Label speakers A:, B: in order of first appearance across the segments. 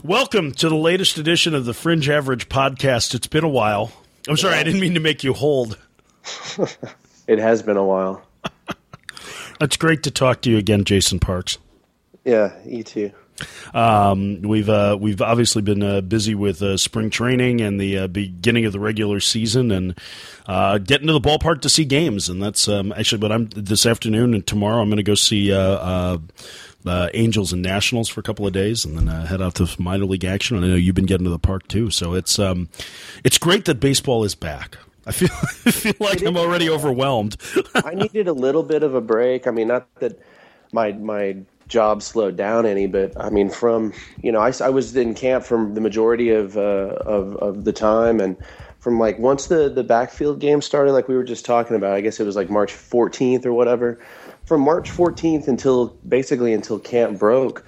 A: Welcome to the latest edition of the Fringe Average podcast. It's been a while. I'm sorry, I didn't mean to make you hold.
B: It has been a while.
A: It's great to talk to you again, Jason Parks.
B: Yeah, you too.
A: We've obviously been busy with spring training and the beginning of the regular season, and getting to the ballpark to see games. And that's actually what I'm this afternoon and tomorrow. I'm going to go see Angels and Nationals for a couple of days, and then head out to some minor league action. And I know you've been getting to the park too, so it's great that baseball is back. I feel like I'm already overwhelmed.
B: I needed a little bit of a break. I mean, not that my job slowed down any, but I mean, I was in camp from the majority of the time, and from like once the backfield game started, like we were just talking about, I guess it was like March 14th or whatever. From March 14th until camp broke,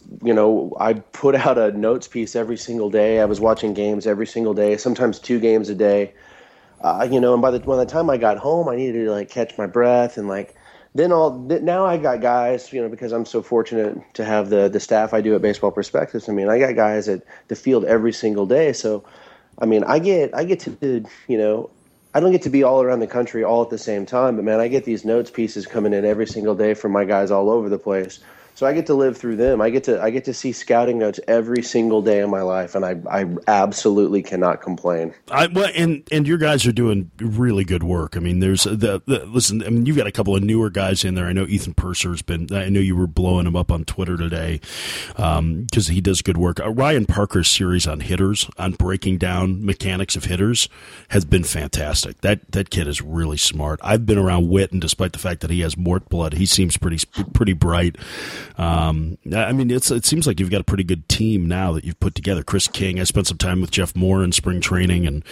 B: I put out a notes piece every single day. I was watching games every single day, sometimes 2 games a day. And by the time I got home, I needed to like catch my breath, and like now I got guys, because I'm so fortunate to have the staff I do at Baseball Prospectus. I mean, I got guys at the field every single day. So, I mean, I get to, I don't get to be all around the country all at the same time, but man, I get these notes pieces coming in every single day from my guys all over the place. So I get to live through them. I get to see scouting notes every single day of my life, and I absolutely cannot complain.
A: And your guys are doing really good work. I mean, there's listen. I mean, you've got a couple of newer guys in there. I know Ethan Purser's been. I know you were blowing him up on Twitter today because he does good work. Ryan Parker's series on hitters, on breaking down mechanics of hitters, has been fantastic. That kid is really smart. I've been around Whit, and despite the fact that he has Mort blood, he seems pretty bright. I mean, it seems like you've got a pretty good team now that you've put together. Chris King, I spent some time with Jeff Moore in spring training, and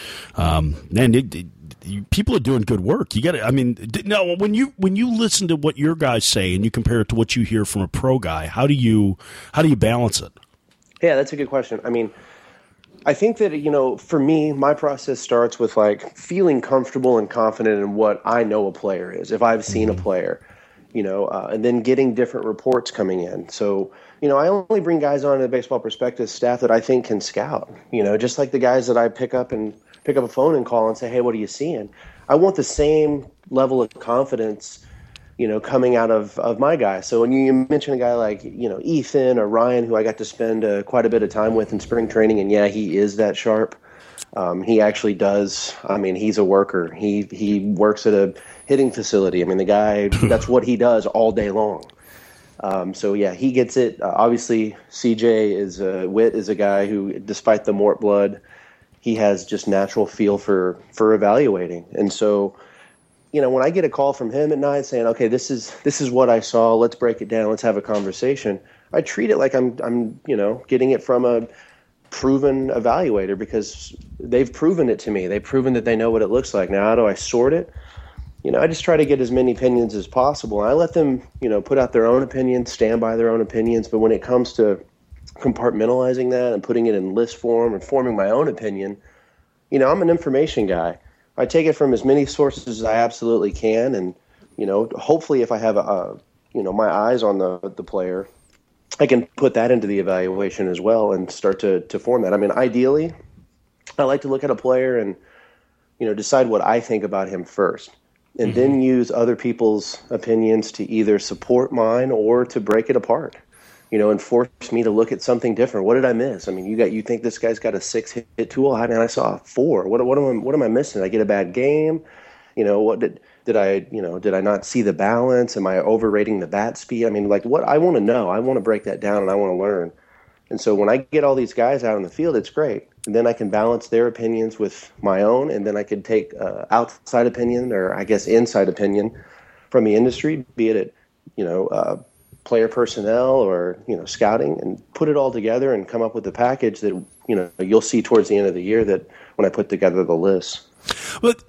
A: people are doing good work. You got to, I mean, now when you listen to what your guys say and you compare it to what you hear from a pro guy, how do you balance it?
B: Yeah, that's a good question. I mean, I think that, for me, my process starts with like feeling comfortable and confident in what I know a player is. If I've seen a player, and then getting different reports coming in. So, I only bring guys on to the Baseball Prospectus staff that I think can scout, just like the guys that I pick up a phone and call and say, hey, what are you seeing? I want the same level of confidence, coming out of my guys. So when you mention a guy like, Ethan or Ryan, who I got to spend quite a bit of time with in spring training, and yeah, he is that sharp. He actually does. I mean, he's a worker. He works at a hitting facility. I mean, the guy, that's what he does all day long. So yeah, he gets it. Obviously, CJ Whit is a guy who, despite the Mort blood, he has just natural feel for evaluating. And so, when I get a call from him at night saying, okay, this is what I saw, let's break it down, let's have a conversation, I treat it like I'm getting it from a proven evaluator, because they've proven it to me. They've proven that they know what it looks like. Now, how do I sort it? I just try to get as many opinions as possible. I let them, put out their own opinions, stand by their own opinions. But when it comes to compartmentalizing that and putting it in list form and forming my own opinion, I'm an information guy. I take it from as many sources as I absolutely can. And, hopefully if I have my eyes on the player, I can put that into the evaluation as well and start to form that. I mean, ideally, I like to look at a player and, decide what I think about him first, and then use other people's opinions to either support mine or to break it apart, and force me to look at something different. What did I miss? I mean, you think this guy's got a 6-hit tool, and I saw 4. What am I missing? Did I get a bad game? What did I not see the balance? Am I overrating the bat speed? I mean, like, what I want to know, I want to break that down, and I want to learn. And so when I get all these guys out in the field, it's great. And then I can balance their opinions with my own, and then I can take outside opinion, or I guess inside opinion, from the industry, be it at, player personnel or, scouting, and put it all together and come up with a package that, you'll see towards the end of the year that when I put together the list.
A: But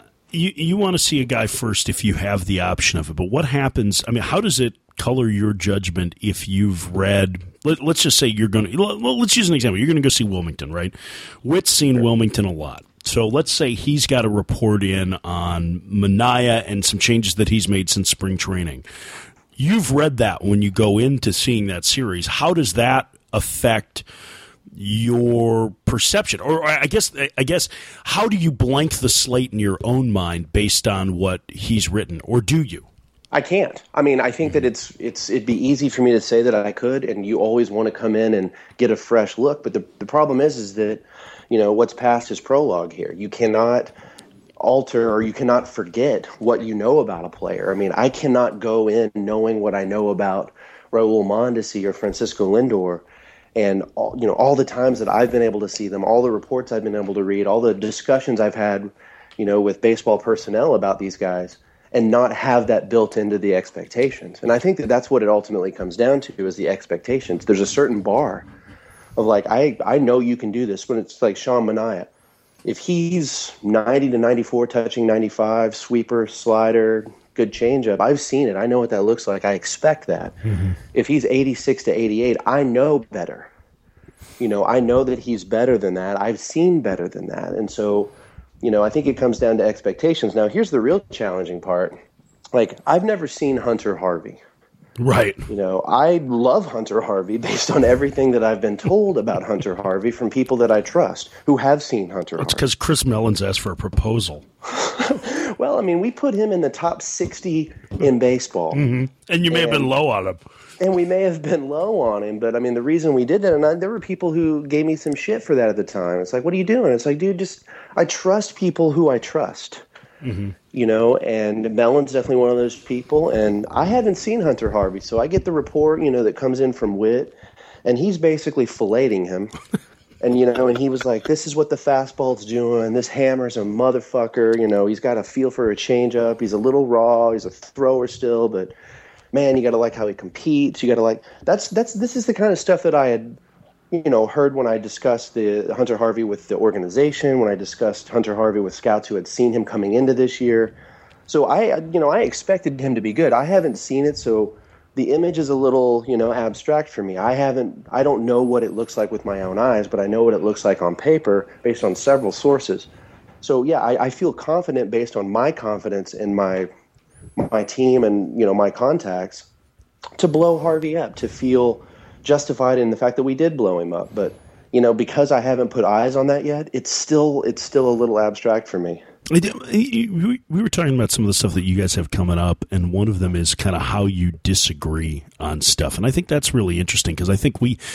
A: you want to see a guy first if you have the option of it. But what happens? I mean, how does it color your judgment if you've read? Let's just say you're going to. Let's use an example. You're going to go see Wilmington, right? Whit's seen Wilmington a lot. So let's say he's got a report in on Mania and some changes that he's made since spring training. You've read that when you go into seeing that series. How does that affect your perception? Or I guess, how do you blank the slate in your own mind based on what he's written, or do you?
B: I can't. I mean, I think that it'd be easy for me to say that I could, and you always want to come in and get a fresh look. But the problem is that, what's past is prologue here. You cannot alter or you cannot forget what you know about a player. I mean, I cannot go in knowing what I know about Raul Mondesi or Francisco Lindor, and all the times that I've been able to see them, all the reports I've been able to read, all the discussions I've had, with baseball personnel about these guys, and not have that built into the expectations. And I think that that's what it ultimately comes down to, is the expectations. There's a certain bar of like, I know you can do this. When it's like Sean Manaea, if he's 90 to 94, touching 95, sweeper, slider, good changeup, I've seen it. I know what that looks like. I expect that. Mm-hmm. If he's 86 to 88, I know better. I know that he's better than that. I've seen better than that. And so, I think it comes down to expectations. Now, here's the real challenging part. Like, I've never seen Hunter Harvey.
A: Right.
B: I love Hunter Harvey based on everything that I've been told about Hunter Harvey from people that I trust who have seen Hunter Harvey.
A: It's because Chris Mellons asked for a proposal.
B: Well, I mean, we put him in the top 60 in baseball.
A: Mm-hmm. And you may have been low on him.
B: And we may have been low on him, but I mean, the reason we did that, and there were people who gave me some shit for that at the time. It's like, what are you doing? It's like, dude, I trust people who I trust. Mm-hmm. And Mellon's definitely one of those people. And I haven't seen Hunter Harvey, so I get the report, that comes in from Witt, and he's basically filleting him. And, and he was like, this is what the fastball's doing. This hammer's a motherfucker. He's got a feel for a changeup. He's a little raw. He's a thrower still, but man, you got to like how he competes. You got to like this is the kind of stuff that I had, heard when I discussed the Hunter Harvey with the organization, when I discussed Hunter Harvey with scouts who had seen him coming into this year. So I expected him to be good. I haven't seen it, so the image is a little, abstract for me. I don't know what it looks like with my own eyes, but I know what it looks like on paper based on several sources. So yeah, I feel confident based on my confidence in my team and, my contacts to blow Harvey up, to feel justified in the fact that we did blow him up. But, because I haven't put eyes on that yet, it's still a little abstract for me.
A: We were talking about some of the stuff that you guys have coming up, and one of them is kind of how you disagree on stuff. And I think that's really interesting because I think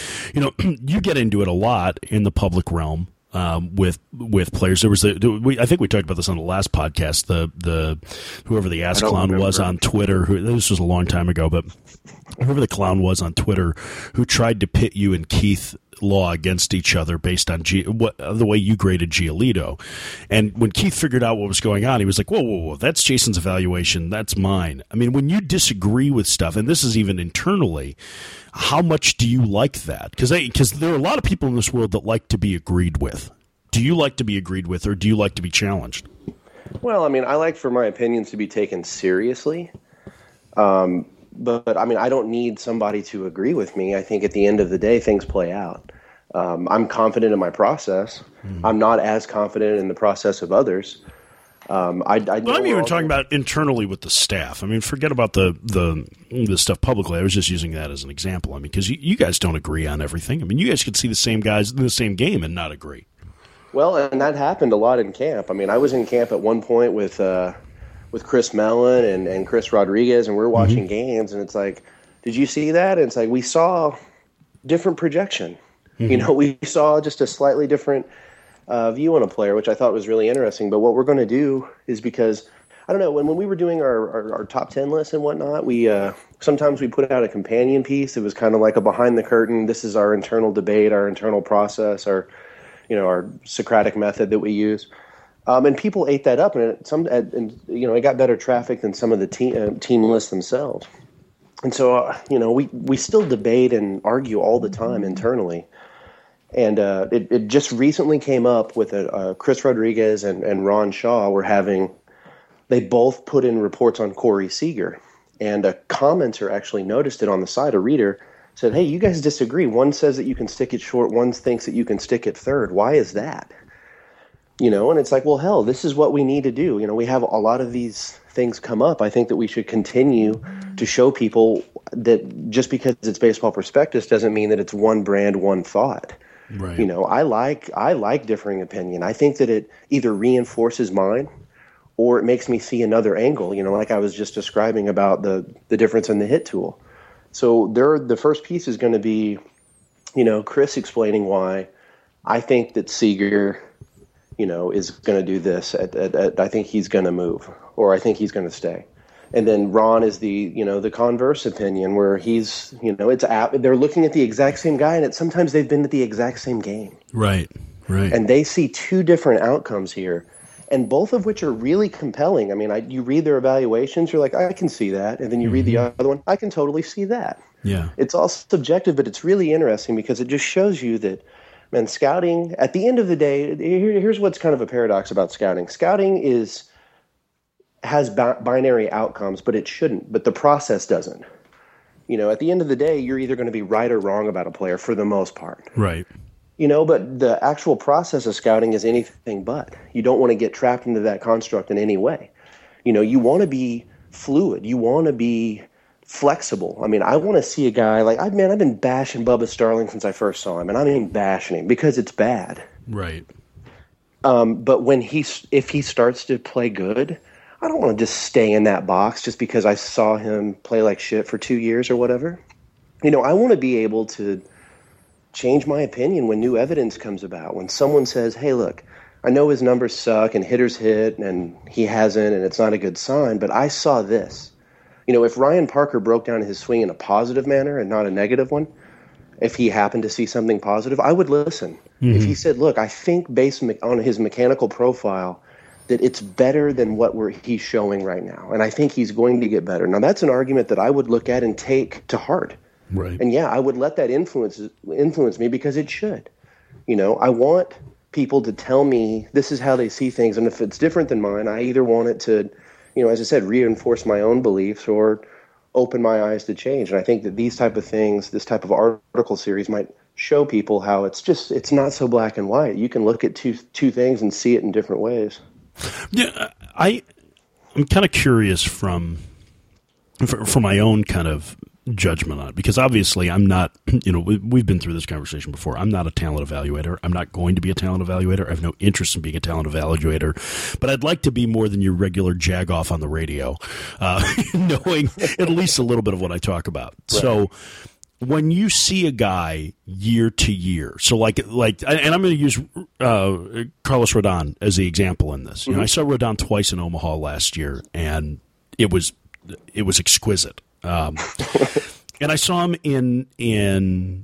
A: you get into it a lot in the public realm. With players, there was I think we talked about this on the last podcast. The whoever the ass clown was on Twitter, this was a long time ago, but whoever the clown was on Twitter who tried to pit you and Keith Law against each other based on the way you graded Giolito. And when Keith figured out what was going on, he was like, whoa, that's Jason's evaluation, that's mine. I mean, when you disagree with stuff, and this is even internally, how much do you like that? Because there are a lot of people in this world that like to be agreed with. Do you like to be agreed with, or do you like to be challenged?
B: Well, I mean, I like for my opinions to be taken seriously. But I mean, I don't need somebody to agree with me. I think at the end of the day, things play out. I'm confident in my process. I'm not as confident in the process of others. I'm
A: even talking about internally with the staff. I mean, forget about the stuff publicly. I was just using that as an example. I mean, because you guys don't agree on everything. I mean, you guys could see the same guys in the same game and not agree.
B: Well, and that happened a lot in camp. I mean, I was in camp at one point with Chris Mellon and Chris Rodriguez, and we're watching games, and it's like, did you see that? And it's like, we saw different projection. Mm-hmm. We saw just a slightly different view on a player, which I thought was really interesting. But what we're going to do is, because, I don't know, when we were doing our top 10 lists and whatnot, we sometimes we put out a companion piece. It was kind of like a behind the curtain, this is our internal debate, our internal process, our Socratic method that we use. And people ate that up, and it got better traffic than some of the team lists themselves. And so, we still debate and argue all the time internally. And it just recently came up with Chris Rodriguez and Ron Shaw they both put in reports on Corey Seager. And a commenter actually noticed it on the side, a reader, said, hey, you guys disagree. One says that you can stick it short, one thinks that you can stick it third. Why is that? And it's like, well, hell, this is what we need to do. We have a lot of these things come up. I think that we should continue to show people that just because it's Baseball Prospectus doesn't mean that it's one brand, one thought.
A: Right.
B: You know, I like differing opinion. I think that it either reinforces mine or it makes me see another angle, you know, like I was just describing about the difference in the hit tool. So the first piece is going to be, you know, Chris explaining why I think that Seager, you know, is going to do this. I think he's going to move, or I think he's going to stay. And then Ron is the converse opinion where he's, you know, they're looking at the exact same guy, and sometimes they've been at the exact same game.
A: Right.
B: And they see two different outcomes here, and both of which are really compelling. I mean, you read their evaluations, you're like, I can see that. And then you read the other one, I can totally see that.
A: Yeah.
B: It's all subjective, but it's really interesting because it just shows you that, man, scouting, at the end of the day, here's what's kind of a paradox about scouting. Scouting has binary outcomes, but it shouldn't. But the process doesn't. You know, at the end of the day, you're either going to be right or wrong about a player for the most part.
A: Right.
B: You know, but the actual process of scouting is anything but. You don't want to get trapped into that construct in any way. You know, you want to be fluid. You want to be flexible. I mean, I want to see a guy like, I've been bashing Bubba Starling since I first saw him, and I mean bashing him because it's bad.
A: Right.
B: But if he starts to play good, I don't want to just stay in that box just because I saw him play like shit for 2 years or whatever. You know, I want to be able to change my opinion when new evidence comes about. When someone says, hey, look, I know his numbers suck and hitters hit and he hasn't and it's not a good sign, but I saw this. You know, if Ryan Parker broke down his swing in a positive manner and not a negative one, if he happened to see something positive, I would listen. If he said, look, I think based on his mechanical profile, that it's better than what he's showing right now. And I think he's going to get better. Now, that's an argument that I would look at and take to heart.
A: Right.
B: And, yeah, I would let that influence me because it should. You know, I want people to tell me this is how they see things. And if it's different than mine, I either want it to, you know, as I said, reinforce my own beliefs or open my eyes to change. And I think that these type of things, this type of article series might show people how it's not so black and white. You can look at two things and see it in different ways.
A: Yeah, I'm kind of curious for my own kind of judgment on it, because obviously I'm not, you know, we've been through this conversation before. I'm not a talent evaluator. I'm not going to be a talent evaluator. I have no interest in being a talent evaluator, but I'd like to be more than your regular jagoff on the radio, knowing at least a little bit of what I talk about. Right. So when you see a guy year to year, so like, and I'm going to use Carlos Rodon as the example in this. You know, I saw Rodon twice in Omaha last year, and it was exquisite. And I saw him in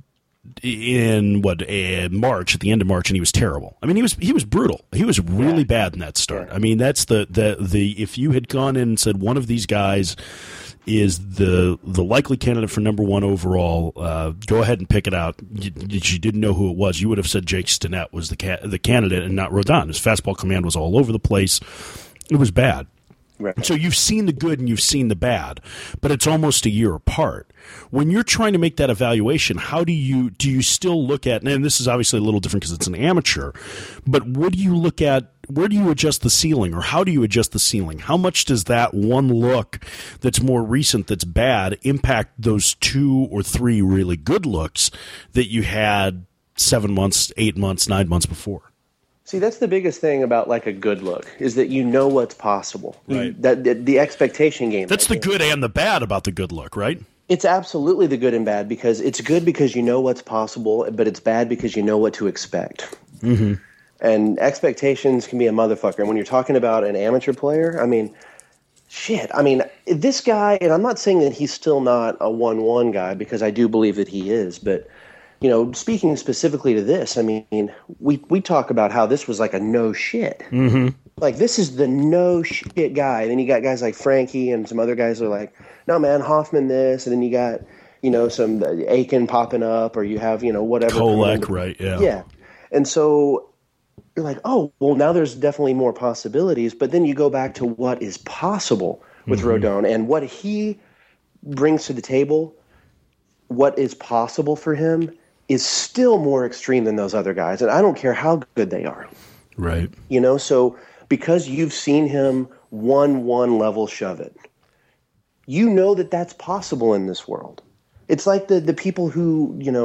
A: March, at the end of March, and he was terrible. I mean, he was brutal. He was really bad in that start. I mean, that's the if you had gone in and said one of these guys is the likely candidate for number one overall, go ahead and pick it out. You didn't know who it was. You would have said Jake Stinnett was the candidate and not Rodon. His fastball command was all over the place. It was bad. Right. So you've seen the good and you've seen the bad, but it's almost a year apart. When you're trying to make that evaluation, how do you still look at, and this is obviously a little different because it's an amateur, but what do you look at? Where do you adjust the ceiling, or how do you adjust the ceiling? How much does that one look that's more recent, that's bad, impact those 2 or 3 really good looks that you had 7 months, 8 months, 9 months before?
B: See, that's the biggest thing about like a good look, is that you know what's possible.
A: Right.
B: The expectation game.
A: That's the good and the bad about the good look, right?
B: It's absolutely the good and bad, because it's good because you know what's possible, but it's bad because you know what to expect. Mm-hmm. And expectations can be a motherfucker. And when you're talking about an amateur player, I mean, shit. I mean, this guy, and I'm not saying that he's still not a 1-1 guy, because I do believe that he is, but you know, speaking specifically to this, I mean, we talk about how this was like a no shit. Mm-hmm. Like, this is the no shit guy. And then you got guys like Frankie and some other guys that are like, no, man, Hoffman this. And then you got, you know, some Aiken popping up, or you have, you know, whatever.
A: Kolek, right, yeah.
B: Yeah. And so you're like, oh, well, now there's definitely more possibilities. But then you go back to what is possible with Rodon and what he brings to the table, what is possible for him is still more extreme than those other guys. And I don't care how good they are.
A: Right.
B: You know, so because you've seen him 1-1 level shove it, you know that that's possible in this world. It's like the people who, you know,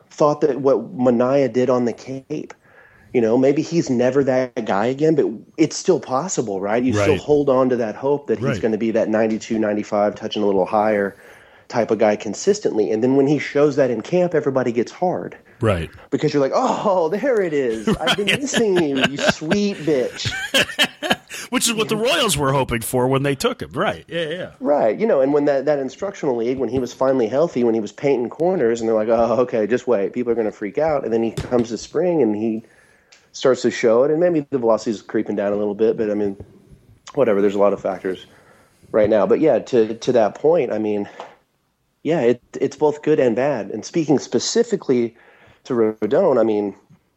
B: thought that what Manaea did on the Cape, maybe he's never that guy again, but it's still possible, right? You still hold on to that hope that he's going to be that 92, 95, touching a little higher type of guy consistently. And then when he shows that in camp, everybody gets hard.
A: Right.
B: Because you're like, oh, there it is. I've been missing you, you sweet bitch.
A: Which is what the Royals were hoping for when they took him. Right. Yeah.
B: Right. And when that instructional league, when he was finally healthy, when he was painting corners, and they're like, oh, okay, just wait. People are going to freak out. And then he comes to spring, and he starts to show it. And maybe the velocity's creeping down a little bit. But, I mean, whatever. There's a lot of factors right now. But, yeah, to that point, I mean, yeah, it's both good and bad. And speaking specifically to Rodon, I mean,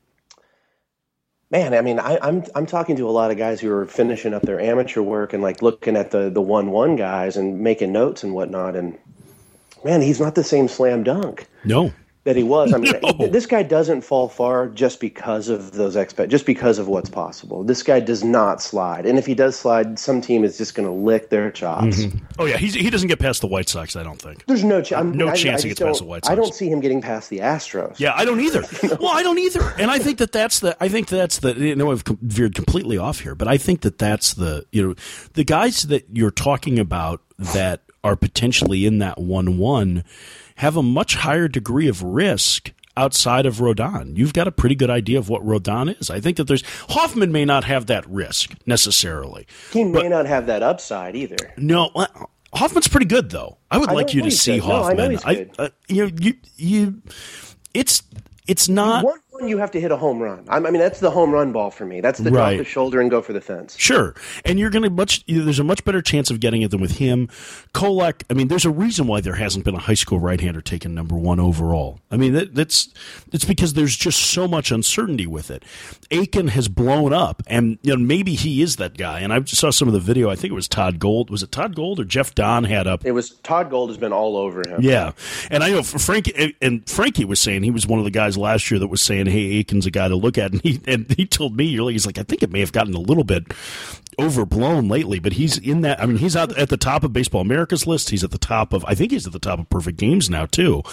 B: man, I mean, I'm talking to a lot of guys who are finishing up their amateur work and like looking at the 1-1 guys and making notes and whatnot. And man, he's not the same slam dunk.
A: No.
B: That he was. I mean,
A: No.
B: This guy doesn't fall far just because of those just because of what's possible. This guy does not slide, and if he does slide, some team is just going to lick their chops.
A: Mm-hmm. Oh yeah, he doesn't get past the White Sox. I don't think
B: there's no chance
A: he gets past the White Sox.
B: I don't see him getting past the Astros.
A: Yeah, I don't either. Well, I don't either, and I think that's the. I've veered completely off here, but I think that's the the guys that you're talking about that are potentially in that 1-1 have a much higher degree of risk outside of Rodon. You've got a pretty good idea of what Rodon is. I think that Hoffman may not have that risk necessarily.
B: He may not have that upside either.
A: No, Hoffman's pretty good though. I would like you to see Hoffman.
B: No, I know he's good.
A: It's not.
B: You have to hit a home run. I mean, that's the home run ball for me. That's the drop the shoulder and go for the fence.
A: Sure, and you're going to there's a much better chance of getting it than with him. Kolek, I mean, there's a reason why there hasn't been a high school right-hander taken number 1 overall. I mean, it's because there's just so much uncertainty with it. Aiken has blown up, and maybe he is that guy. And I saw some of the video. I think it was Todd Gold. Was it Todd Gold or Jeff Don had up?
B: It was Todd Gold has been all over him.
A: Yeah, and I know Frankie was saying he was one of the guys last year that was saying, hey, Aiken's a guy to look at, and he told me, he's like, I think it may have gotten a little bit overblown lately, but he's in that. I mean, he's out at the top of Baseball America's list. He's at the top of, I think he's at the top of Perfect Games now too,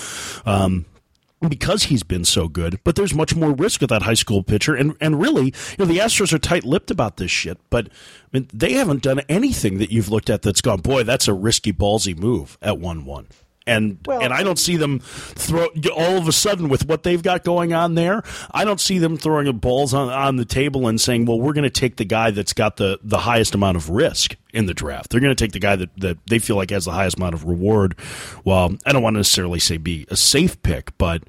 A: because he's been so good. But there's much more risk with that high school pitcher, and really, the Astros are tight-lipped about this shit, but I mean, they haven't done anything that you've looked at that's gone, boy, that's a risky, ballsy move at 1-1. And I don't see them throw all of a sudden with what they've got going on there. I don't see them throwing balls on the table and saying, well, we're going to take the guy that's got the highest amount of risk in the draft. They're going to take the guy that they feel like has the highest amount of reward. Well, I don't want to necessarily say be a safe pick, but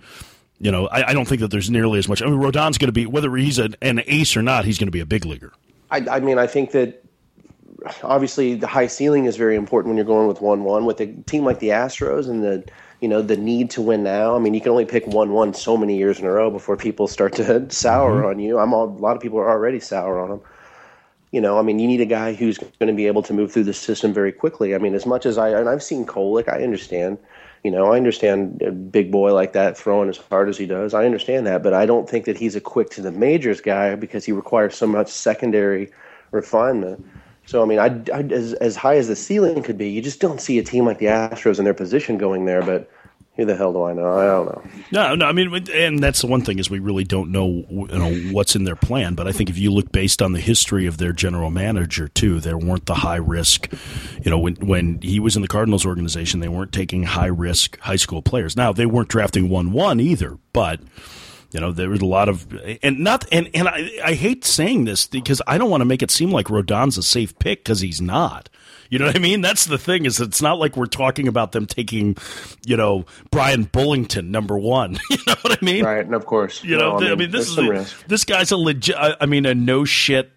A: I don't think that there's nearly as much. I mean, Rodon's going to be, whether he's an ace or not, he's going to be a big leaguer.
B: I mean, I think that obviously the high ceiling is very important when you're going with 1-1 with a team like the Astros and the need to win now. I mean, you can only pick 1-1 so many years in a row before people start to sour on you. A lot of people are already sour on them. I mean, you need a guy who's going to be able to move through the system very quickly. I mean, as much as I've seen Kolek, I understand. I understand a big boy like that throwing as hard as he does. I understand that, but I don't think that he's a quick to the majors guy because he requires so much secondary refinement. So, I mean, as high as the ceiling could be, you just don't see a team like the Astros in their position going there. But who the hell do I know? I don't know.
A: No. I mean, and that's the one thing is we really don't know, what's in their plan. But I think if you look based on the history of their general manager too, there weren't the high risk. When he was in the Cardinals organization, they weren't taking high risk high school players. Now they weren't drafting 1-1 either, but. There was a lot of, and I hate saying this because I don't want to make it seem like Rodon's a safe pick because he's not. You know what I mean? That's the thing is it's not like we're talking about them taking, Brian Bullington number 1. You know what I mean?
B: Right, and of course.
A: This guy's a legit. I mean, a no shit.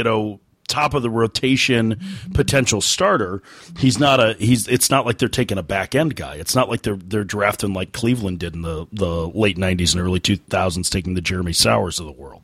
A: Top of the rotation potential starter. It's not like they're taking a back end guy. It's not like they're drafting like Cleveland did in the late 90s and early 2000s, taking the Jeremy Sowers of the world,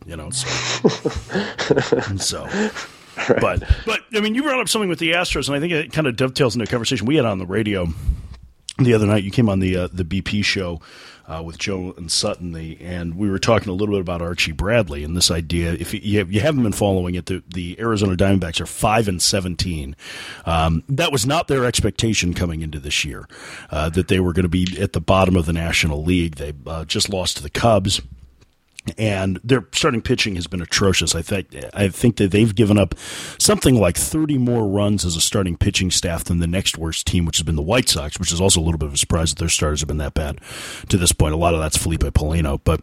A: so right. But I mean, you brought up something with the Astros, and I think it kind of dovetails into a conversation we had on the radio the other night. You came on the BP show. with Joe and Sutton, and we were talking a little bit about Archie Bradley and this idea. If you haven't been following it, the Arizona Diamondbacks are 5-17. That was not their expectation coming into this year, that they were going to be at the bottom of the National League. They just lost to the Cubs. And their starting pitching has been atrocious. I think that they've given up something like 30 more runs as a starting pitching staff than the next worst team, which has been the White Sox, which is also a little bit of a surprise that their starters have been that bad to this point. A lot of that's Felipe Polino, but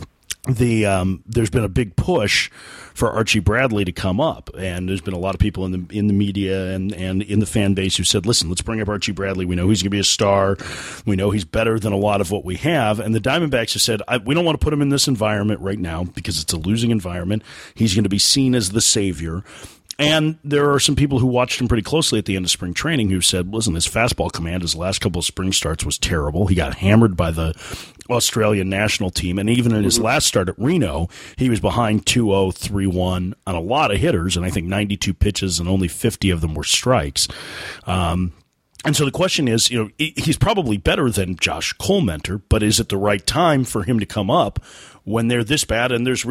A: there's been a big push for Archie Bradley to come up, and there's been a lot of people in the media and in the fan base who said, listen, let's bring up Archie Bradley. We know he's going to be a star. We know he's better than a lot of what we have. And the Diamondbacks have said, we don't want to put him in this environment right now because it's a losing environment. He's going to be seen as the savior. And there are some people who watched him pretty closely at the end of spring training who said, listen, his fastball command his last couple of spring starts was terrible. He got hammered by the Australian national team. And even in his last start at Reno, he was behind 2-0, 3-1 on a lot of hitters. And I think 92 pitches and only 50 of them were strikes. And so the question is, he's probably better than Josh Collmenter, but is it the right time for him to come up when they're this bad? And there's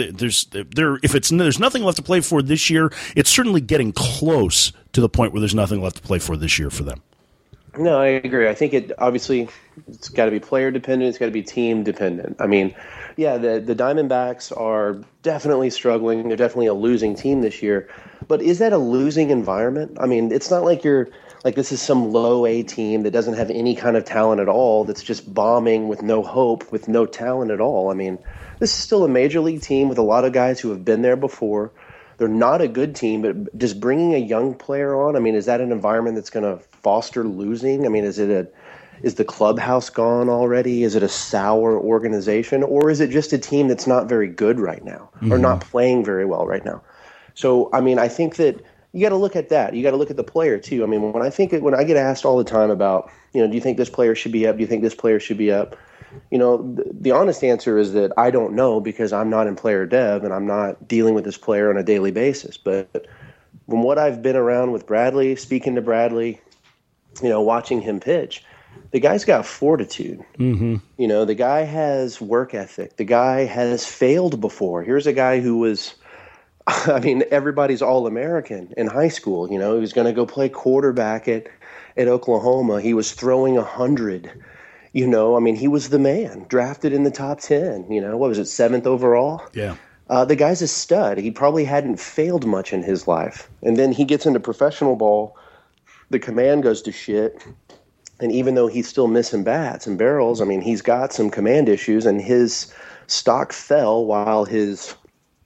A: nothing left to play for this year, it's certainly getting close to the point where there's nothing left to play for this year for them.
B: No, I agree. I think it's got to be player dependent. It's got to be team dependent. I mean, yeah, the Diamondbacks are definitely struggling. They're definitely a losing team this year. But is that a losing environment? I mean, it's not like this is some low A team that doesn't have any kind of talent at all, that's just bombing with no hope, with no talent at all. I mean, this is still a major league team with a lot of guys who have been there before. They're not a good team, but just bringing a young player on, I mean, is that an environment that's going to foster losing? I mean, is the clubhouse gone already? Is it a sour organization? Or is it just a team that's not very good right now or not playing very well right now? So, I mean, I think that you got to look at that. You got to look at the player too. I mean, when I get asked all the time about, do you think this player should be up? Do you think this player should be up? The honest answer is that I don't know because I'm not in player dev and I'm not dealing with this player on a daily basis. But from what I've been around with Bradley, speaking to Bradley, watching him pitch, the guy's got fortitude. Mm-hmm. The guy has work ethic. The guy has failed before. Here's a guy who was, everybody's All-American in high school. He was going to go play quarterback at Oklahoma. He was throwing 100. He was the man, drafted in the top 10. What was it, 7th overall?
A: Yeah.
B: The guy's a stud. He probably hadn't failed much in his life. And then he gets into professional ball. The command goes to shit. And even though he's still missing bats and barrels, he's got some command issues, and his stock fell while his,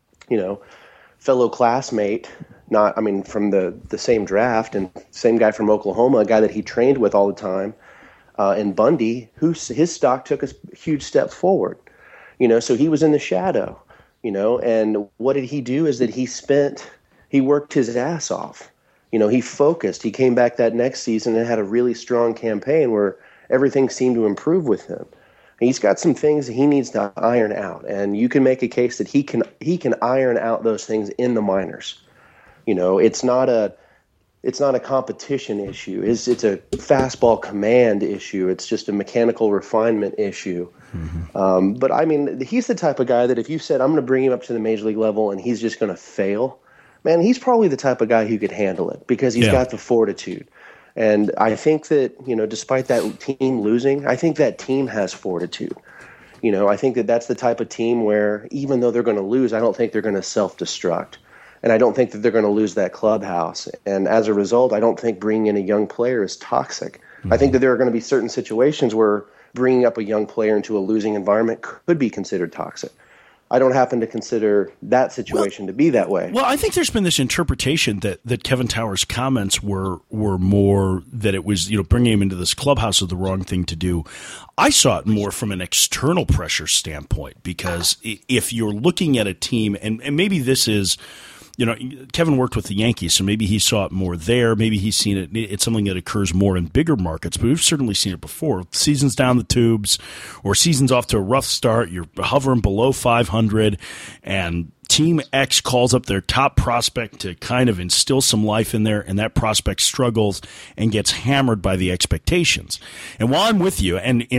B: fellow classmate, from the same draft and same guy from Oklahoma, a guy that he trained with all the time, and Bundy, his stock took a huge step forward. So he was in the shadow, and what did he do is that he worked his ass off. He focused. He came back that next season and had a really strong campaign where everything seemed to improve with him. He's got some things that he needs to iron out, and you can make a case that he can iron out those things in the minors. It's not a competition issue. It's a fastball command issue. It's just a mechanical refinement issue. Mm-hmm. But he's the type of guy that if you said, I'm going to bring him up to the major league level and he's just going to fail, man, he's probably the type of guy who could handle it because he's got the fortitude. And I think that, despite that team losing, I think that team has fortitude. I think that that's the type of team where even though they're going to lose, I don't think they're going to self-destruct. And I don't think that they're going to lose that clubhouse. And as a result, I don't think bringing in a young player is toxic. Mm-hmm. I think that there are going to be certain situations where bringing up a young player into a losing environment could be considered toxic. I don't happen to consider that situation to be that way.
A: Well, I think there's been this interpretation that Kevin Towers' comments were more that it was, bringing him into this clubhouse is the wrong thing to do. I saw it more from an external pressure standpoint because if you're looking at a team, and maybe this is, Kevin worked with the Yankees, so maybe he saw it more there. Maybe he's seen it. It's something that occurs more in bigger markets, but we've certainly seen it before. Seasons down the tubes or seasons off to a rough start, you're hovering below 500, and Team X calls up their top prospect to kind of instill some life in there, and that prospect struggles and gets hammered by the expectations. And while I'm with you, and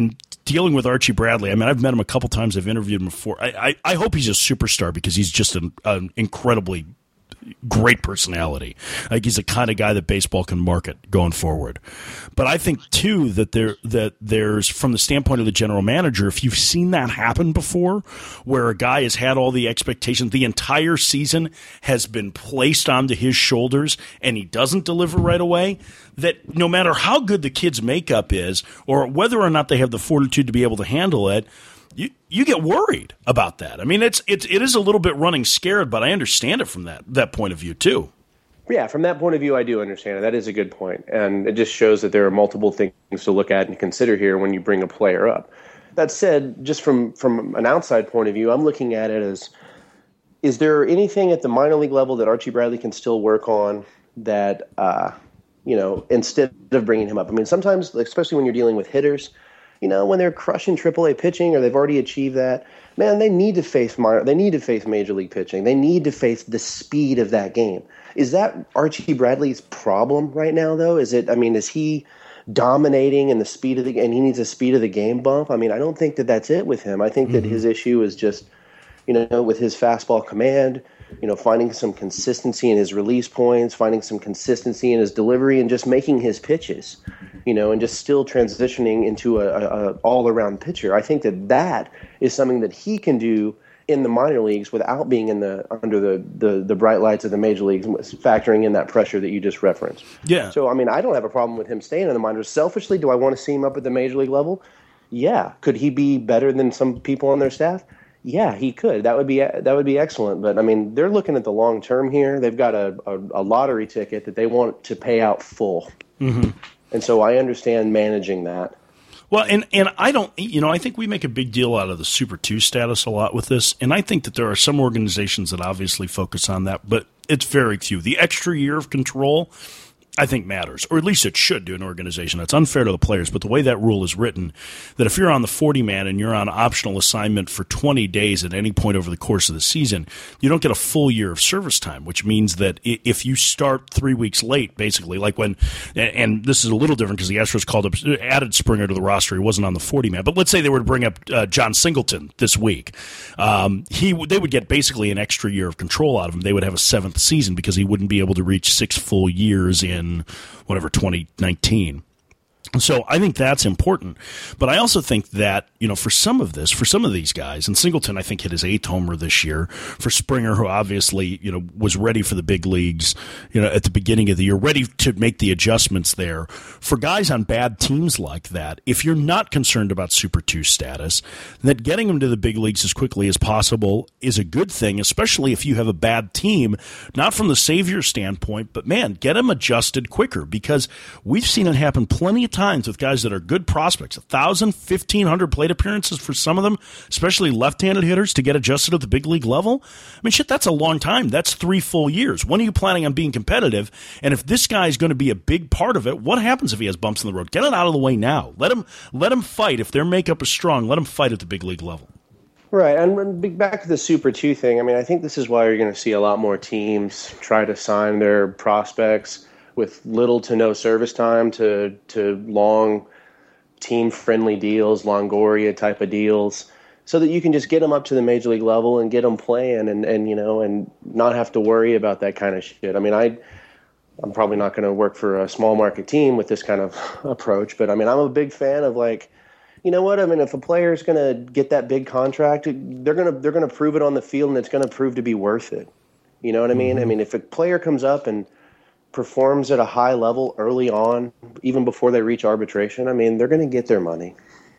A: dealing with Archie Bradley, I mean, I've met him a couple times. I've interviewed him before. I hope he's a superstar because he's just an incredibly great personality. Like he's the kind of guy that baseball can market going forward. But I think too that there's from the standpoint of the general manager, if you've seen that happen before, where a guy has had all the expectations, the entire season has been placed onto his shoulders, and he doesn't deliver right away, that no matter how good the kid's makeup is, or whether or not they have the fortitude to be able to handle it, you get worried about that. I mean, it is a little bit running scared, but I understand it from that point of view too.
B: Yeah, from that point of view, I do understand it. That is a good point, and it just shows that there are multiple things to look at and consider here when you bring a player up. That said, just from an outside point of view, I'm looking at it as, is there anything at the minor league level that Archie Bradley can still work on that, instead of bringing him up? I mean, sometimes, especially when you're dealing with hitters, when they're crushing AAA pitching or they've already achieved that, man, they need to face major league pitching. They need to face the speed of that game. Is that Archie Bradley's problem right now, though? Is he dominating in the speed of the game and he needs a speed of the game bump? I mean, I don't think that that's it with him. I think that his issue is just, with his fastball command, finding some consistency in his release points, finding some consistency in his delivery, and just making his pitches, and just still transitioning into a all-around pitcher. I think that is something that he can do in the minor leagues without being under the bright lights of the major leagues, factoring in that pressure that you just referenced.
A: Yeah.
B: So, I mean, I don't have a problem with him staying in the minors. Selfishly, do I want to see him up at the major league level? Yeah. Could he be better than some people on their staff? Yeah, he could. That would be excellent. But I mean, they're looking at the long term here. They've got a lottery ticket that they want to pay out full, and so I understand managing that.
A: Well, and I don't, I think we make a big deal out of the Super 2 status a lot with this, and I think that there are some organizations that obviously focus on that, but it's very few. The extra year of control, I think, matters, or at least it should to an organization. It's unfair to the players, but the way that rule is written, that if you're on the 40-man and you're on optional assignment for 20 days at any point over the course of the season, you don't get a full year of service time, which means that if you start 3 weeks late, basically, like when, and this is a little different because the Astros added Springer to the roster. He wasn't on the 40-man, but let's say they were to bring up John Singleton this week. They would get basically an extra year of control out of him. They would have a 7th season because he wouldn't be able to reach 6 full years in 2019. So I think that's important. But I also think that, for some of these guys, and Singleton, I think, hit his 8th homer this year. For Springer, who obviously, was ready for the big leagues, at the beginning of the year, ready to make the adjustments there. For guys on bad teams like that, if you're not concerned about Super 2 status, that getting them to the big leagues as quickly as possible is a good thing, especially if you have a bad team, not from the savior standpoint, but man, get them adjusted quicker, because we've seen it happen plenty of times with guys that are good prospects, 1,000, 1,500 plate appearances for some of them, especially left-handed hitters, to get adjusted at the big league level. I mean, shit, that's a long time. That's 3 full years. When are you planning on being competitive? And if this guy is going to be a big part of it, what happens if he has bumps in the road? Get it out of the way now. Let him fight. If their makeup is strong, let him fight at the big league level.
B: Right, and back to the Super 2 thing, I mean, I think this is why you're going to see a lot more teams try to sign their prospects with little to no service time to long team-friendly deals, Longoria type of deals, so that you can just get them up to the major league level and get them playing and not have to worry about that kind of shit. I mean, I'm probably not going to work for a small market team with this kind of approach, but I mean, I'm a big fan of, like, you know what? I mean, if a player is going to get that big contract, they're going to prove it on the field, and it's going to prove to be worth it. You know what I mean? Mm-hmm. I mean, if a player comes up and performs at a high level early on, even before they reach arbitration, I mean, they're going to get their money.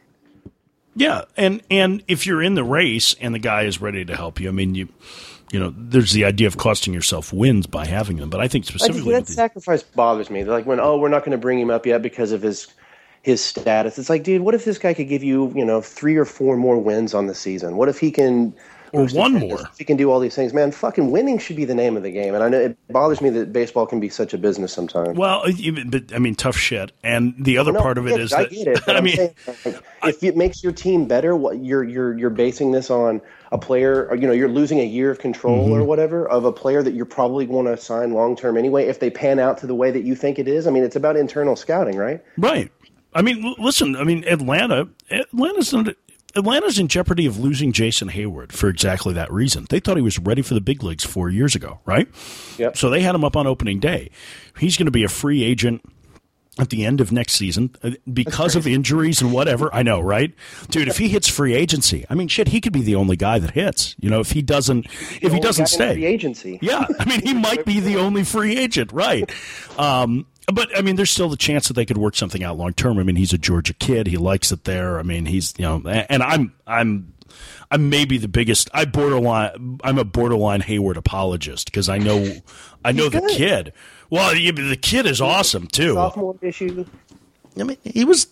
A: Yeah, and if you're in the race and the guy is ready to help you, I mean, you there's the idea of costing yourself wins by having them. But I think specifically
B: that sacrifice bothers me. They're like, we're not going to bring him up yet because of his status. It's like, dude, what if this guy could give you 3 or 4 more wins on the season? What if he can?
A: Or one more.
B: If he can do all these things, man, fucking winning should be the name of the game. And I know it bothers me that baseball can be such a business sometimes.
A: Well, but I mean, tough shit. And the other part of it is that
B: I get it. I mean, saying, if it makes your team better, what you're basing this on a player, or, you're losing a year of control or whatever of a player that you're probably going to sign long term anyway. If they pan out to the way that you think it is, I mean, it's about internal scouting, right?
A: Right. I mean, listen. I mean, Atlanta's in jeopardy of losing Jason Hayward for exactly that reason. They thought he was ready for the big leagues 4 years ago, right?
B: Yep.
A: So they had him up on opening day. He's going to be a free agent at the end of next season because of injuries and whatever. I know, right? Dude, if he hits free agency, I mean, shit, he could be the only guy that hits. You know, if he doesn't stay.
B: Free agency.
A: Yeah. I mean, he might be the only free agent, right? But I mean, there's still the chance that they could work something out long term. I mean, he's a Georgia kid. He likes it there. I mean, he's, you know, and I'm maybe the biggest. I'm a borderline Hayward apologist because I know the kid. Well, the kid is awesome too.
B: Sophomore issue.
A: I mean,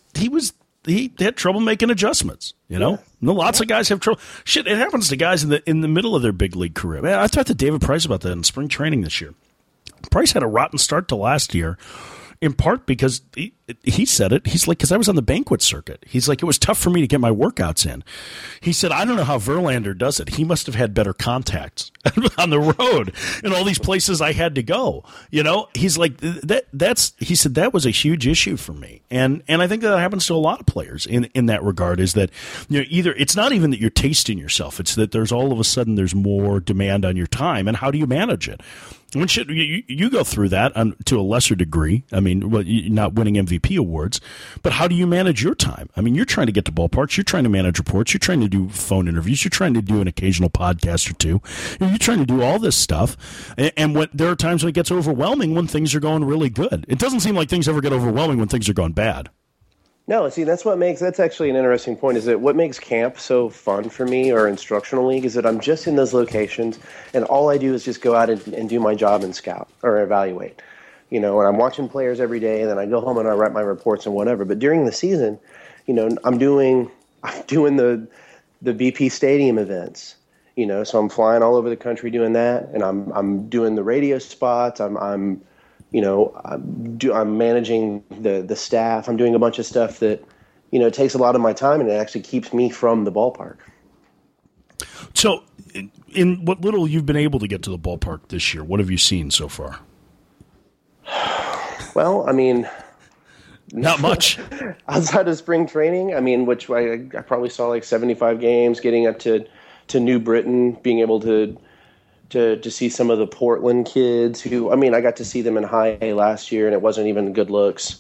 A: he had trouble making adjustments. You know, lots of guys have trouble. Shit, it happens to guys in the middle of their big league career. Man, I talked to David Price about that in spring training this year. Price had a rotten start to last year, in part because he said it. He's like, because I was on the banquet circuit. He's like, it was tough for me to get my workouts in. He said, I don't know how Verlander does it. He must have had better contacts on the road in all these places I had to go. You know, he's like, he said that was a huge issue for me. And I think that happens to a lot of players in that regard, is that, you know, either it's not even that you're tasting yourself. It's that there's all of a sudden there's more demand on your time. And how do you manage it? When you go through that to a lesser degree. I mean, well, you're not winning MVP awards, but how do you manage your time? I mean, you're trying to get to ballparks, you're trying to manage reports, you're trying to do phone interviews, you're trying to do an occasional podcast or two, you're trying to do all this stuff. And there are times when it gets overwhelming when things are going really good. It doesn't seem like things ever get overwhelming when things are going bad.
B: No, see, that's actually an interesting point, is that what makes camp so fun for me, or instructional league, is that I'm just in those locations and all I do is just go out and do my job and scout or evaluate. You know, and I'm watching players every day, and then I go home and I write my reports and whatever. But during the season, you know, I'm doing the BP Stadium events. You know, so I'm flying all over the country doing that, and I'm doing the radio spots. I'm managing the staff. I'm doing a bunch of stuff that, you know, it takes a lot of my time, and it actually keeps me from the ballpark.
A: So, in what little you've been able to get to the ballpark this year, what have you seen so far?
B: Well, I mean,
A: not much
B: outside of spring training. I mean, which I probably saw like 75 games, getting up to New Britain, being able to see some of the Portland kids who, I mean, I got to see them in high A last year, and it wasn't even good looks.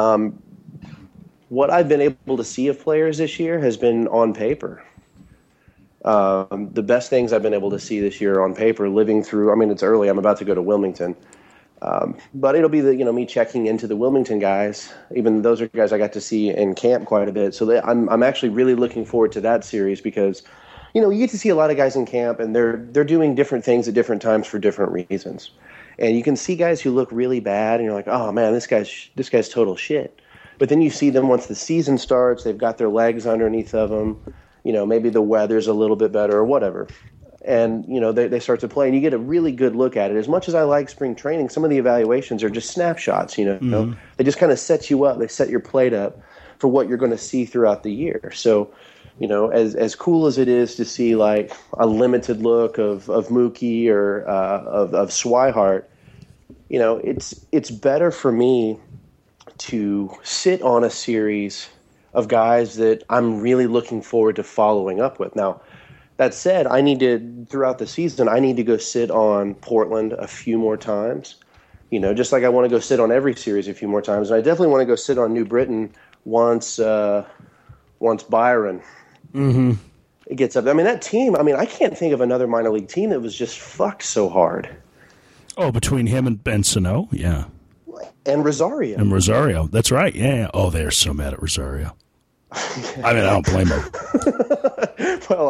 B: What I've been able to see of players this year has been on paper. The best things I've been able to see this year on paper, living through, I mean, it's early. I'm about to go to Wilmington. But it'll be me checking into the Wilmington guys. Even those are guys I got to see in camp quite a bit. So I'm actually really looking forward to that series because, you know, you get to see a lot of guys in camp, and they're doing different things at different times for different reasons. And you can see guys who look really bad, and you're like, oh man, this guy's total shit. But then you see them once the season starts, they've got their legs underneath of them. You know, maybe the weather's a little bit better or whatever. And, you know, they start to play, and you get a really good look at it. As much as I like spring training, some of the evaluations are just snapshots, you know. Mm-hmm. They just kind of set you up. They set your plate up for what you're going to see throughout the year. So, you know, as cool as it is to see, like, a limited look of Mookie or of Swihart, you know, it's better for me to sit on a series of guys that I'm really looking forward to following up with. Now, that said, throughout the season, I need to go sit on Portland a few more times. You know, just like I want to go sit on every series a few more times. And I definitely want to go sit on New Britain once Byron it gets up. I mean, that team, I can't think of another minor league team that was just fucked so hard.
A: Oh, between him and Sano? Yeah.
B: And Rosario.
A: That's right. Yeah. Oh, they're so mad at Rosario. I mean, I don't blame him.
B: Well,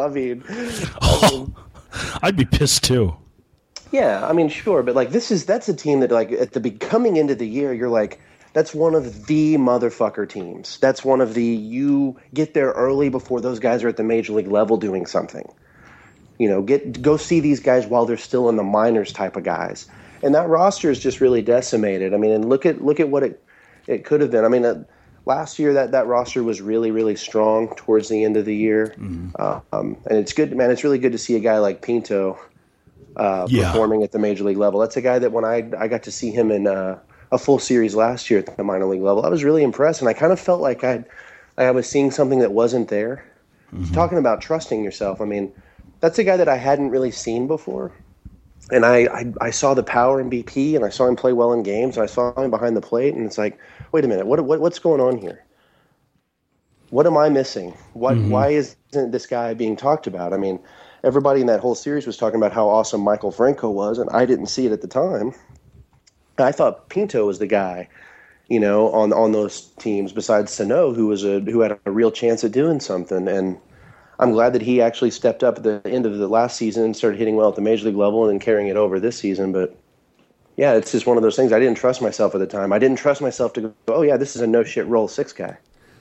A: I'd be pissed too.
B: Yeah, I mean, sure, but like that's a team that, like, at the coming into the year, you're like, that's one of the motherfucker teams. That's one of the, you get there early before those guys are at the major league level doing something. You know, go see these guys while they're still in the minors type of guys. And that roster is just really decimated. I mean, and look at what it could have been. I mean, last year that roster was really, really strong towards the end of the year. Mm-hmm. And it's good, man. It's really good to see a guy like Pinto performing at the major league level. That's a guy that when I got to see him in a full series last year at the minor league level, I was really impressed, and I kind of felt like I was seeing something that wasn't there. Mm-hmm. Talking about trusting yourself, I mean, that's a guy that I hadn't really seen before. And I saw the power in BP, and I saw him play well in games, and I saw him behind the plate, and it's like, wait a minute, what's going on here? What am I missing? Why isn't this guy being talked about? I mean, everybody in that whole series was talking about how awesome Michael Franco was, and I didn't see it at the time. I thought Pinto was the guy, you know, on those teams besides Sano, who had a real chance at doing something. And I'm glad that he actually stepped up at the end of the last season and started hitting well at the major league level and then carrying it over this season. But yeah, it's just one of those things. I didn't trust myself at the time. I didn't trust myself to go, oh yeah, this is a no shit roll 6 guy.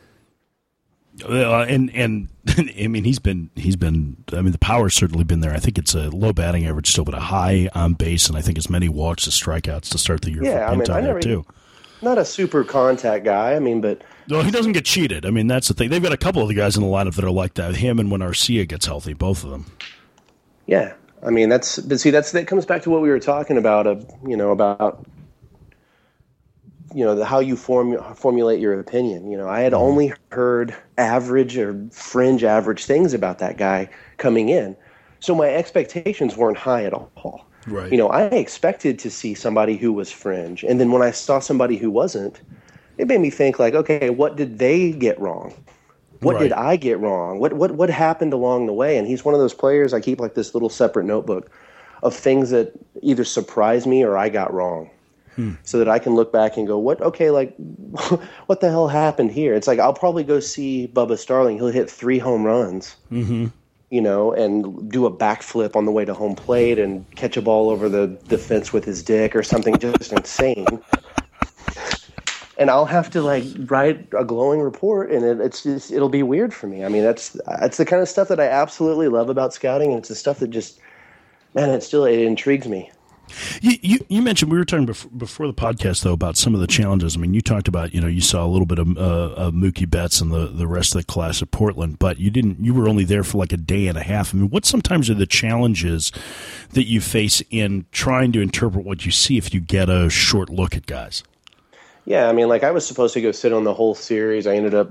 A: And I mean he's been. I mean the power's certainly been there. I think it's a low batting average still, but a high on base, and I think as many walks as strikeouts to start the year.
B: Yeah,
A: for Pinto
B: I never
A: too.
B: Not a super contact guy. I mean, but
A: no, he doesn't get cheated. I mean, that's the thing. They've got a couple of the guys in the lineup that are like that. Him and when Arcia gets healthy, both of them.
B: Yeah, I mean that comes back to what we were talking about. How you formulate your opinion. You know, I had only heard average or fringe average things about that guy coming in, so my expectations weren't high at all.
A: Right.
B: You know, I expected to see somebody who was fringe, and then when I saw somebody who wasn't, it made me think like, okay, what did they get wrong? What did I get wrong? What happened along the way? And he's one of those players. I keep like this little separate notebook of things that either surprised me or I got wrong. So that I can look back and go, what the hell happened here? It's like I'll probably go see Bubba Starling. He'll hit 3 home runs, you know, and do a backflip on the way to home plate and catch a ball over the fence with his dick or something just insane. And I'll have to like write a glowing report, and it'll be weird for me. I mean, that's the kind of stuff that I absolutely love about scouting, and it's the stuff that just, man, it intrigues me.
A: You mentioned, we were talking before the podcast, though, about some of the challenges. I mean, you talked about, you know, you saw a little bit of Mookie Betts and the rest of the class at Portland, but you were only there for like a day and a half. I mean, what sometimes are the challenges that you face in trying to interpret what you see if you get a short look at guys?
B: Yeah, I mean, like I was supposed to go sit on the whole series. I ended up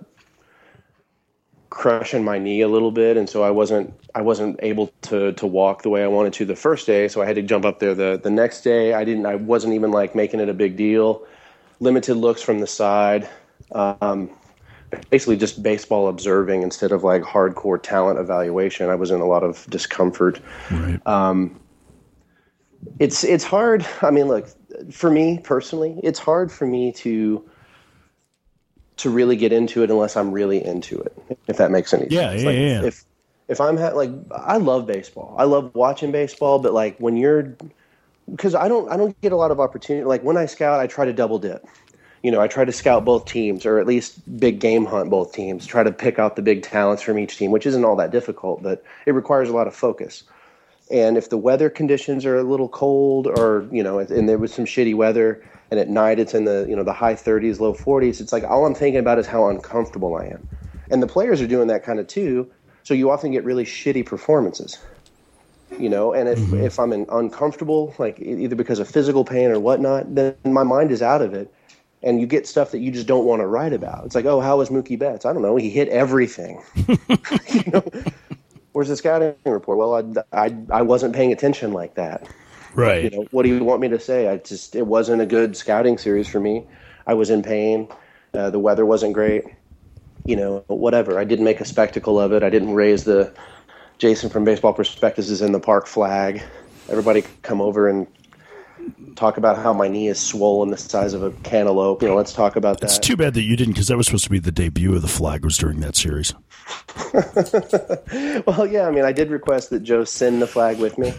B: crushing my knee a little bit, and so I wasn't able to walk the way I wanted to the first day, so I had to jump up there the next day. I wasn't even like making it a big deal. Limited looks from the side. Basically just baseball observing instead of like hardcore talent evaluation. I was in a lot of discomfort.
A: Right.
B: It's hard. I mean, look, for me personally, it's hard for me to really get into it unless I'm really into it, if that makes any sense.
A: Yeah.
B: If I'm I love baseball. I love watching baseball, but like because I don't get a lot of opportunity. Like when I scout, I try to double dip. You know, I try to scout both teams, or at least big game hunt both teams, try to pick out the big talents from each team, which isn't all that difficult, but it requires a lot of focus. And if the weather conditions are a little cold, or, you know, and there was some shitty weather, and at night it's in the high 30s, low 40s, it's like all I'm thinking about is how uncomfortable I am. And the players are doing that kind of too, so you often get really shitty performances. You know, and if I'm uncomfortable, like either because of physical pain or whatnot, then my mind is out of it. And you get stuff that you just don't want to write about. It's like, oh, how was Mookie Betts? I don't know. He hit everything. You know? Where's the scouting report? Well, I wasn't paying attention like that.
A: Right.
B: You know, what do you want me to say? It wasn't a good scouting series for me. I was in pain. The weather wasn't great. You know, whatever. I didn't make a spectacle of it. I didn't raise the Jason from Baseball Prospectus is in the park flag. Everybody come over and talk about how my knee is swollen the size of a cantaloupe. You know, let's talk about that.
A: It's too bad that you didn't, because that was supposed to be the debut of the flag, was during that series.
B: Well, yeah, I mean, I did request that Joe send the flag with me.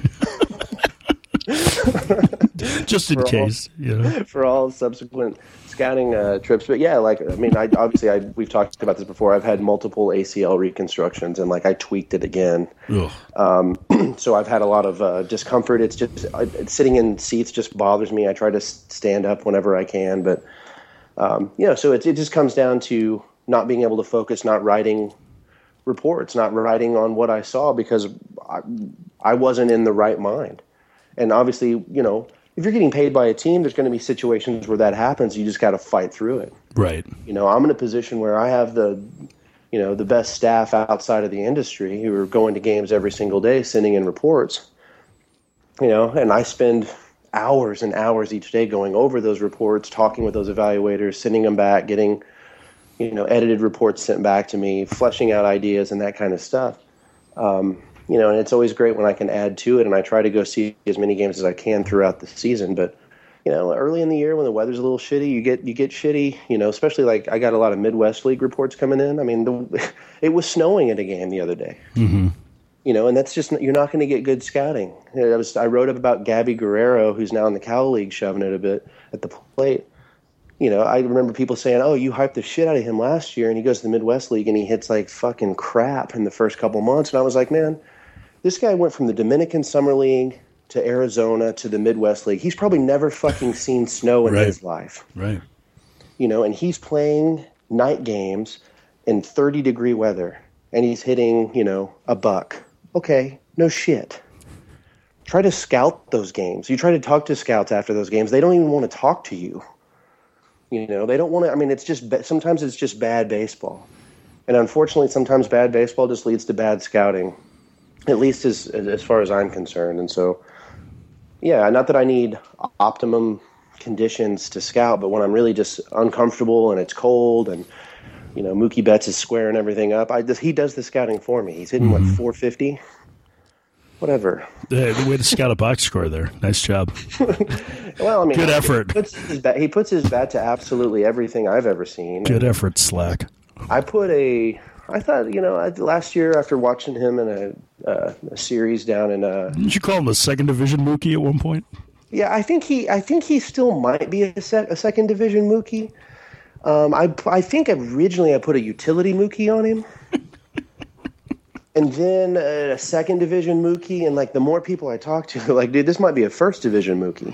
A: Just in case, you know.
B: For all subsequent scouting trips. But yeah, like, I mean, we've talked about this before. I've had multiple ACL reconstructions, and like I tweaked it again. So I've had a lot of discomfort. It's just sitting in seats just bothers me. I try to stand up whenever I can, but so it just comes down to not being able to focus, not writing reports, not writing on what I saw, because I wasn't in the right mind. And obviously, you know, if you're getting paid by a team, there's going to be situations where that happens. You just got to fight through it.
A: Right.
B: I'm in a position where I have the best staff outside of the industry who are going to games every single day, sending in reports, and I spend hours and hours each day going over those reports, talking with those evaluators, sending them back, getting, edited reports sent back to me, fleshing out ideas and that kind of stuff. And it's always great when I can add to it, and I try to go see as many games as I can throughout the season. But, early in the year when the weather's a little shitty, you get shitty, especially like I got a lot of Midwest League reports coming in. I mean, it was snowing at a game the other day. Mm-hmm. And that's just, you're not going to get good scouting. I wrote up about Gabby Guerrero, who's now in the Cal League, shoving it a bit at the plate. I remember people saying, oh, you hyped the shit out of him last year, and he goes to the Midwest League, and he hits like fucking crap in the first couple months. And I was like, man, this guy went from the Dominican Summer League to Arizona to the Midwest League. He's probably never fucking seen snow in his life.
A: Right.
B: And he's playing night games in 30-degree weather, and he's hitting, a buck. Okay, no shit. Try to scout those games. You try to talk to scouts after those games. They don't even want to talk to you. They don't want to. I mean, sometimes it's just bad baseball. And unfortunately, sometimes bad baseball just leads to bad scouting, at least as far as I'm concerned. And so, yeah, not that I need optimum conditions to scout, but when I'm really just uncomfortable and it's cold and, Mookie Betts is squaring everything up, he does the scouting for me. He's hitting, 450? Whatever.
A: The way to scout a box score there. Nice job.
B: Well, I mean,
A: good effort.
B: He puts his bat to absolutely everything I've ever seen.
A: Good effort, Slack.
B: I thought, last year after watching him in a series down in
A: didn't you call him a second division Mookie at one point?
B: Yeah, I think he still might be a second division Mookie. I think originally I put a utility Mookie on him. And then a second division Mookie, and like the more people I talk to, like, dude, this might be a first division Mookie.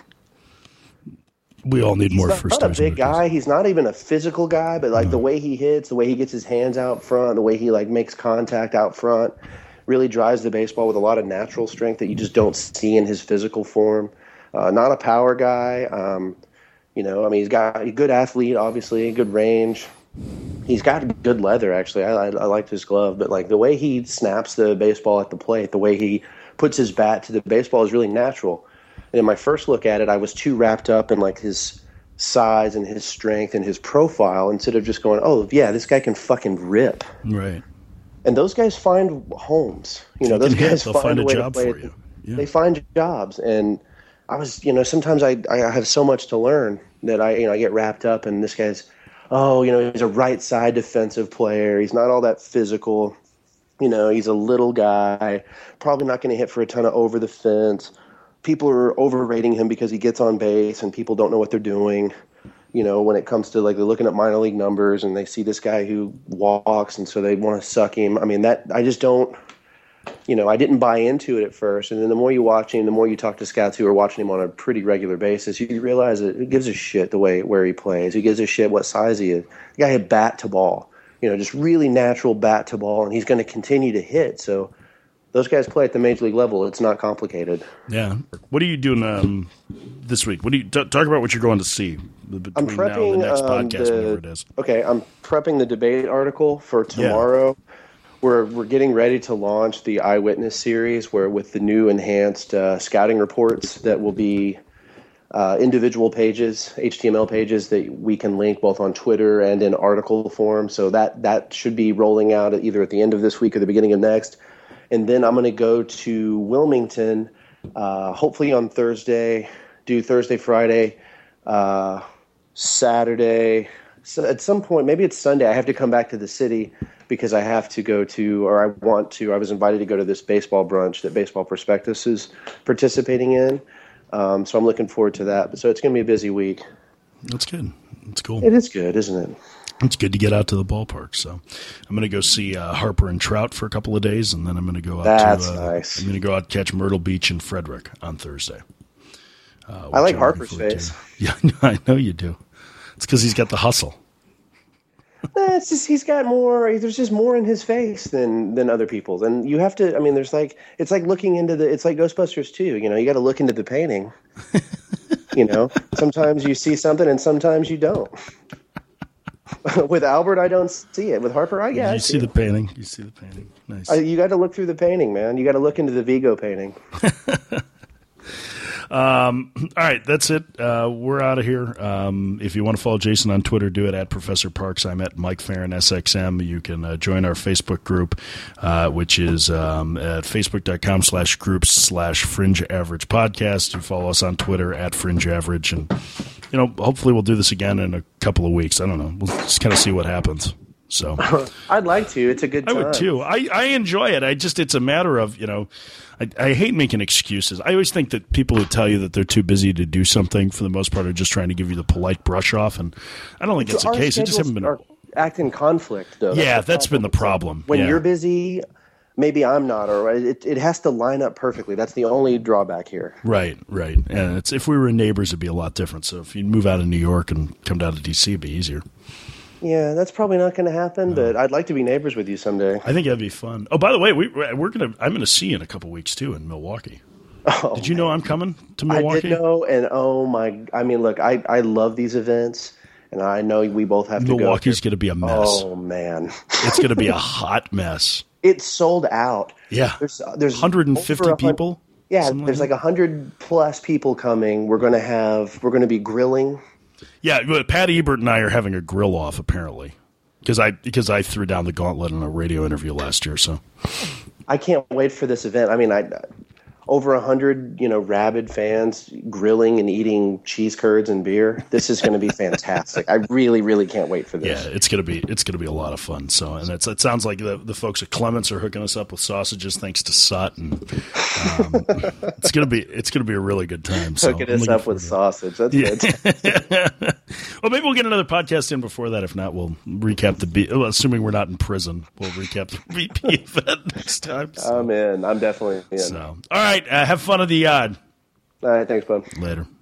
A: We all need more first division.
B: He's not a big guy. He's not even a physical guy, but like the way he hits, the way he gets his hands out front, the way he like makes contact out front, really drives the baseball with a lot of natural strength that you just don't see in his physical form. Not a power guy. He's got a good athlete, obviously, good range. He's got good leather, actually. I liked his glove, but like the way he snaps the baseball at the plate, the way he puts his bat to the baseball is really natural. And in my first look at it, I was too wrapped up in like his size and his strength and his profile instead of just going, oh yeah, this guy can fucking rip.
A: Right.
B: And those guys find homes. Those guys
A: find
B: a
A: a
B: way
A: job
B: to play
A: for you.
B: Yeah. They find jobs, and I was, sometimes I have so much to learn that I get wrapped up in this guy's. Oh, he's a right side defensive player. He's not all that physical. He's a little guy, probably not going to hit for a ton of over the fence. People are overrating him because he gets on base and people don't know what they're doing. When it comes to like they're looking at minor league numbers and they see this guy who walks and so they want to suck him. I mean, that I just don't. I didn't buy into it at first, and then the more you watch him, the more you talk to scouts who are watching him on a pretty regular basis, you realize that it gives a shit where he plays. He gives a shit what size he is. The guy hit bat to ball, just really natural bat to ball, and he's going to continue to hit. So those guys play at the major league level. It's not complicated.
A: Yeah. What are you doing this week? What do you talk about? What you're going to see between
B: I'm prepping,
A: now and the next podcast, whatever it is.
B: Okay, I'm prepping the debate article for tomorrow. Yeah. We're getting ready to launch the Eyewitness series, where with the new enhanced scouting reports that will be individual pages, HTML pages that we can link both on Twitter and in article form. So that should be rolling out either at the end of this week or the beginning of next. And then I'm going to go to Wilmington, hopefully on Thursday, do Thursday, Friday, Saturday. So at some point, maybe it's Sunday, I have to come back to the city because I have to go to, or I was invited to go to this baseball brunch that Baseball Prospectus is participating in. So I'm looking forward to that. So it's going to be a busy week.
A: That's good. That's cool.
B: It is good, isn't it?
A: It's good to get out to the ballpark. So I'm going to go see Harper and Trout for a couple of days, and then I'm going to go out
B: That's nice.
A: I'm going to go out and catch Myrtle Beach and Frederick on Thursday.
B: I like Harper's face.
A: Yeah, I know you do. It's because he's got the hustle.
B: It's just he's got more. There's just more in his face than other people's, and you have to. I mean, there's like it's like looking into the. It's like Ghostbusters 2. You know, you got to look into the painting. You know, sometimes you see something, and sometimes you don't. With Albert, I don't see it. With Harper, I
A: see the painting. You see the painting. Nice.
B: You got to look through the painting, man. You got to look into the Vigo painting.
A: All right, that's it. We're out of here. If you want to follow Jason on Twitter, do it at Professor Parks. I'm at Mike Farron SXM. You can join our Facebook group, which is at facebook.com/groups/Fringe Average Podcast. You follow us on Twitter at Fringe Average, and hopefully we'll do this again in a couple of weeks. I don't know. We'll just kind of see what happens. So
B: I'd like to. It's a good time.
A: I would too. I enjoy it. It's a matter of, I hate making excuses. I always think that people who tell you that they're too busy to do something, for the most part, are just trying to give you the polite brush off. And I don't think that's the case. It just haven't been.
B: Act in conflict, though.
A: Yeah, that's been the problem.
B: When you're busy, maybe I'm not, or it has to line up perfectly. That's the only drawback here.
A: Right. And if we were neighbors, it'd be a lot different. So if you move out of New York and come down to D.C., it'd be easier.
B: Yeah, that's probably not going to happen, but I'd like to be neighbors with you someday.
A: I think that'd be fun. Oh, by the way, I'm gonna see you in a couple weeks too in Milwaukee.
B: Oh,
A: did you know I'm coming to Milwaukee?
B: I did know, and I mean, look, I love these events, and I know we both have to go.
A: Milwaukee's going to be a mess.
B: Oh man,
A: it's going to be a hot mess.
B: It's sold out.
A: Yeah,
B: there's
A: 150 people.
B: Yeah, there's like 100+ people coming. We're going to be grilling.
A: Yeah, but Pat Ebert and I are having a grill off apparently because I threw down the gauntlet in a radio interview last year. So
B: I can't wait for this event. I mean, over 100 rabid fans grilling and eating cheese curds and beer. This is going to be fantastic. I really, really can't wait for this.
A: Yeah, it's gonna be a lot of fun. So, and it sounds like the folks at Clements are hooking us up with sausages thanks to Sut, and it's gonna be a really good time. So
B: hooking us up with sausage. That's good.
A: Well, maybe we'll get another podcast in before that. If not, we'll recap assuming we're not in prison. We'll recap the VP event next time. So.
B: I'm in. I'm definitely in.
A: So, all right. Have fun at the yard.
B: All right. Thanks, bud.
A: Later.